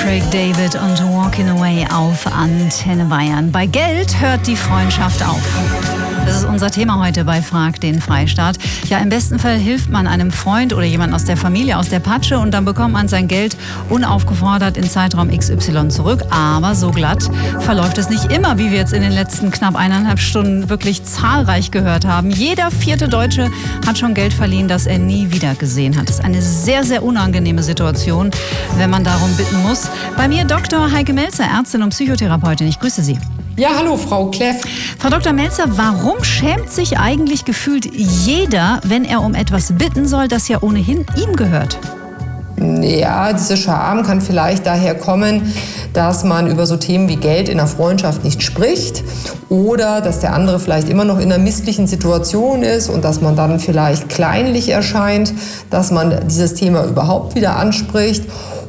Craig David und Walking Away auf Antenne Bayern. Bei Geld hört die Freundschaft auf. Das ist unser Thema heute bei Frag den Freistaat. Ja, im besten Fall hilft man einem Freund oder jemand aus der Familie aus der Patsche und dann bekommt man sein Geld unaufgefordert in Zeitraum XY zurück. Aber so glatt verläuft es nicht immer, wie wir jetzt in den letzten knapp 1,5 Stunden wirklich zahlreich gehört haben. Jeder 4. Deutsche hat schon Geld verliehen, das er nie wieder gesehen hat. Das ist eine sehr, sehr unangenehme Situation, wenn man darum bitten muss. Bei mir Dr. Heike Melzer, Ärztin und Psychotherapeutin. Ich grüße Sie. Ja, hallo, Frau Kleff. Frau Dr. Melzer, warum schämt sich eigentlich gefühlt jeder, wenn er um etwas bitten soll, das ja ohnehin ihm gehört? Ja, diese Scham kann vielleicht daher kommen, dass man über so Themen wie Geld in der Freundschaft nicht spricht oder dass der andere vielleicht immer noch in einer misslichen Situation ist und dass man dann vielleicht kleinlich erscheint, dass man dieses Thema überhaupt wieder anspricht.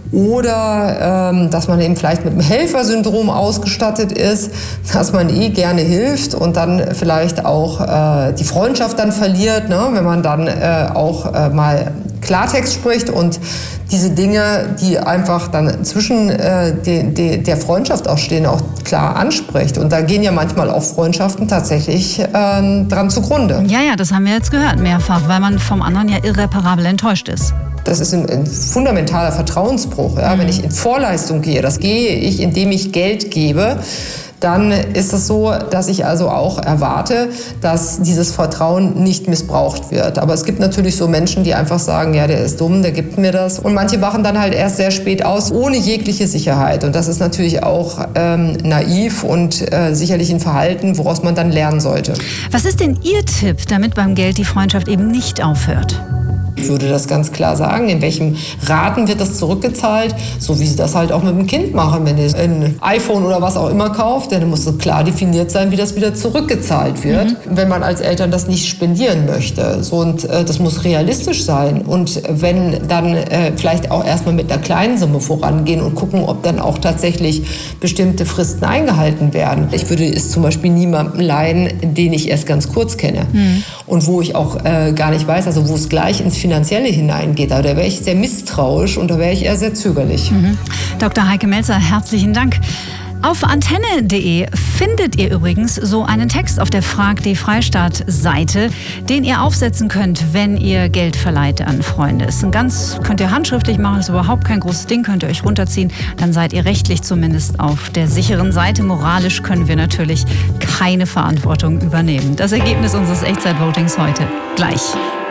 Oder dass man eben vielleicht mit einem Helfersyndrom ausgestattet ist, dass man gerne hilft und dann vielleicht auch die Freundschaft dann verliert, ne? Wenn man dann auch mal Klartext spricht und diese Dinge, die einfach dann zwischen der Freundschaft auch stehen, auch klar anspricht. Und da gehen ja manchmal auch Freundschaften tatsächlich dran zugrunde. Ja, das haben wir jetzt gehört mehrfach, weil man vom anderen ja irreparabel enttäuscht ist. Das ist ein fundamentaler Vertrauensbruch. Ja? Wenn ich in Vorleistung gehe, das gehe ich, indem ich Geld gebe, dann ist es so, dass ich also auch erwarte, dass dieses Vertrauen nicht missbraucht wird. Aber es gibt natürlich so Menschen, die einfach sagen, ja, der ist dumm, der gibt mir das. Und manche wachen dann halt erst sehr spät aus, ohne jegliche Sicherheit. Und das ist natürlich auch naiv und sicherlich ein Verhalten, woraus man dann lernen sollte. Was ist denn Ihr Tipp, damit beim Geld die Freundschaft eben nicht aufhört? Ich würde das ganz klar sagen, in welchem Raten wird das zurückgezahlt, so wie Sie das halt auch mit dem Kind machen. Wenn ihr ein iPhone oder was auch immer kauft, dann muss so klar definiert sein, wie das wieder zurückgezahlt wird, wenn man als Eltern das nicht spendieren möchte. So, und das muss realistisch sein. Und wenn dann vielleicht auch erstmal mit einer kleinen Summe vorangehen und gucken, ob dann auch tatsächlich bestimmte Fristen eingehalten werden. Ich würde es zum Beispiel niemandem leihen, den ich erst ganz kurz kenne und wo ich auch gar nicht weiß, also wo es gleich ins Finanzielle hineingeht. Da wäre ich sehr misstrauisch und da wäre ich eher sehr zögerlich. Dr. Heike Melzer, herzlichen Dank. Auf antenne.de findet ihr übrigens so einen Text auf der Frag die Freistaat-Seite, den ihr aufsetzen könnt, wenn ihr Geld verleiht an Freunde. Könnt ihr handschriftlich machen, ist überhaupt kein großes Ding, könnt ihr euch runterziehen. Dann seid ihr rechtlich zumindest auf der sicheren Seite. Moralisch können wir natürlich keine Verantwortung übernehmen. Das Ergebnis unseres Echtzeitvotings heute gleich.